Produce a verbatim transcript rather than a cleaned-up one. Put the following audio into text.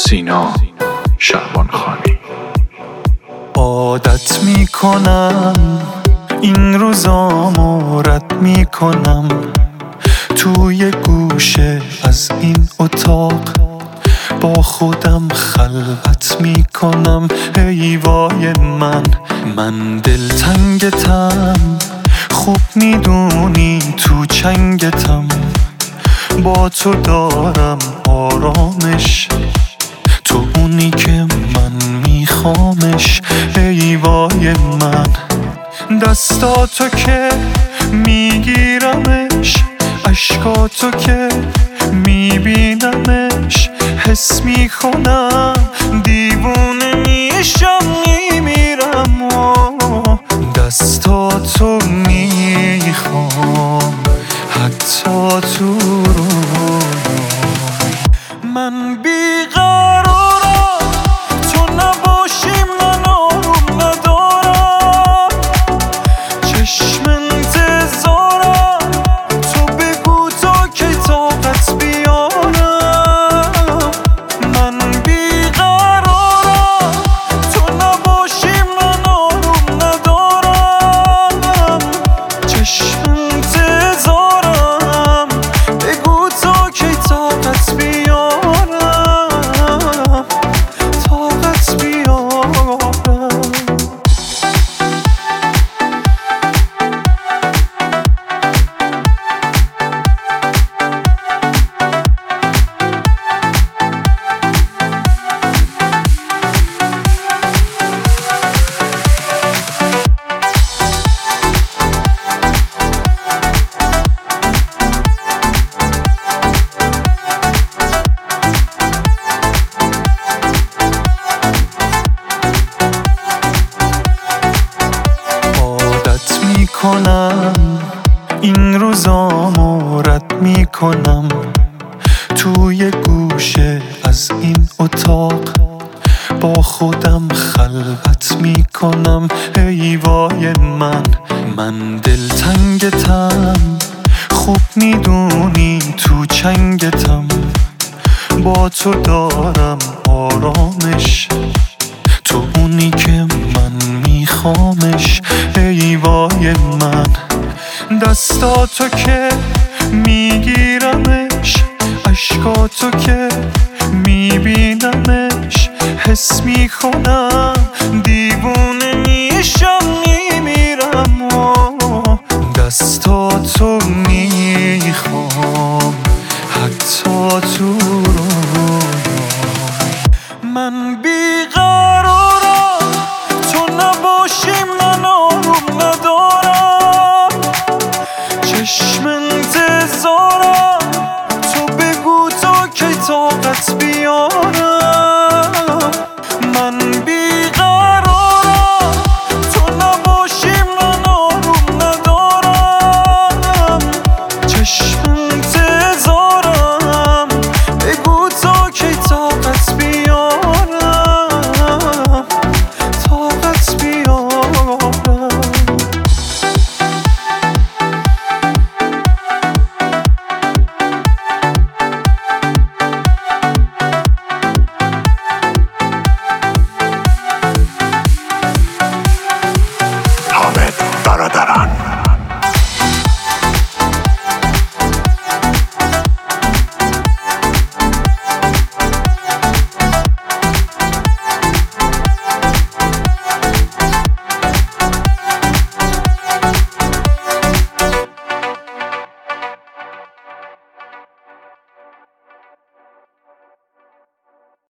سینا شعبانخانی. عادت میکنم این روزامو رد میکنم، توی گوشه از این اتاق با خودم خلوت میکنم. ای وای من من دلتنگتم، خوب میدونی تو چنگتم، با تو دارم آرامش، تو اونی که من میخوامش. ای وای من دستاتو که میگیرمش، اشکاتو که میبینمش، حس میکنم دیوونه میشم میمیرم و دستاتو میخوام حتی تو رویام. من بیقرارم تو نباشی من آروم ندارم، چشم انتظارم تو بگو تا که طاقت بیارم. من بیقرارم تو نباشی من آروم ندارم، چشم انتظارم بگو تا که طاقت بیارم، طاقت بیارم. کنم این روزامو رد میکنم، توی گوشه از این اتاق با خودم خلوت میکنم. ای وای من من دلتنگتم، خوب میدونی تو چنگتم، با تو دارم آرامش، تو اونی که من میخوامش. ای وای من دستاتو که میگیرمش، اشکاتو که میبینمش، حس میکنم دیوونه میشم میمیرم و دستاتو میخوام حتی تو رویام. من بیقرارم تو نباشی من آروم ندارم، چشم انتظارم تو بگو تا که طاقت بیارم.